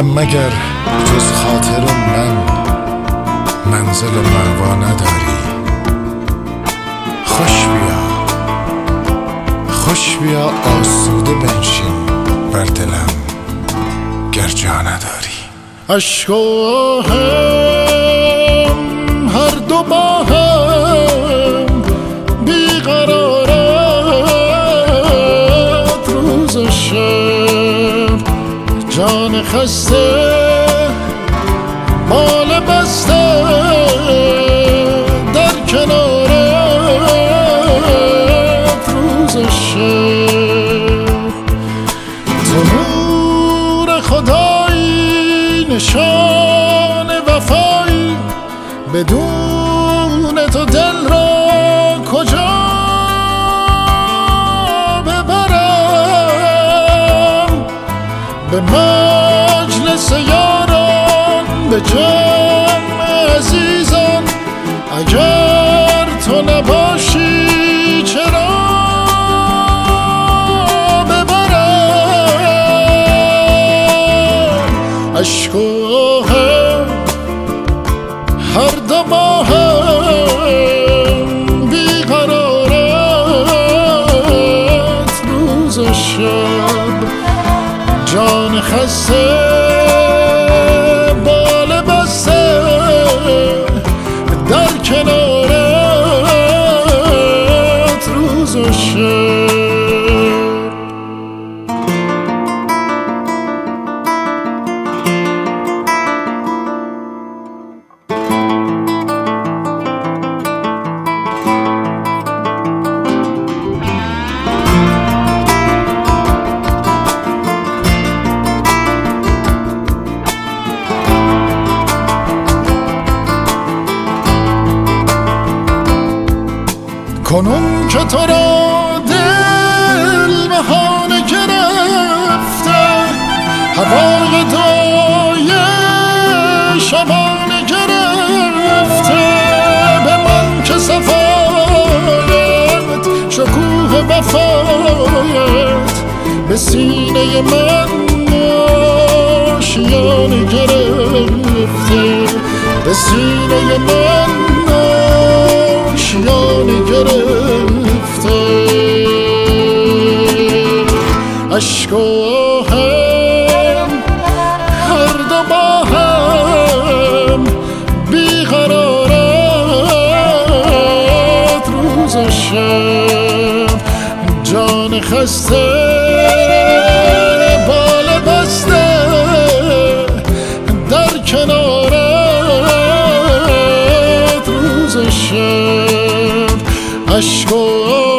نمیرم مگر جز خاطر من منزل مأوا نداری. خوش بیا آسوده بنشین بر دلم گر جا نداری. عشق و آهم هر دو با هم بیقرارت روز و شب، جان خسته بال بسته در کنارت روز و شب. تو نور خدایی نشان وفایی، بدون تو دل را کجا ببرم؟ به مجلس یاران، به جمع عزیزان، اگر تو نباشی چرا ببرم؟ عشق و آهم هر دو با هم بیقرارت روز و شب، جان خسته بال بسته در کنارت روز و شب. کنون که تو را دل بهانه گرفته، هوای دعای شبانه گرفته، به من که صفایت شکوه وفایت به سینه من آشیانه گرفته، به سینه من آشیانه گرفته. عشق و آهم هر دو با هم بیقرارت روز و شب، جان خسته بال بسته در کنارت روز و شب. عشق و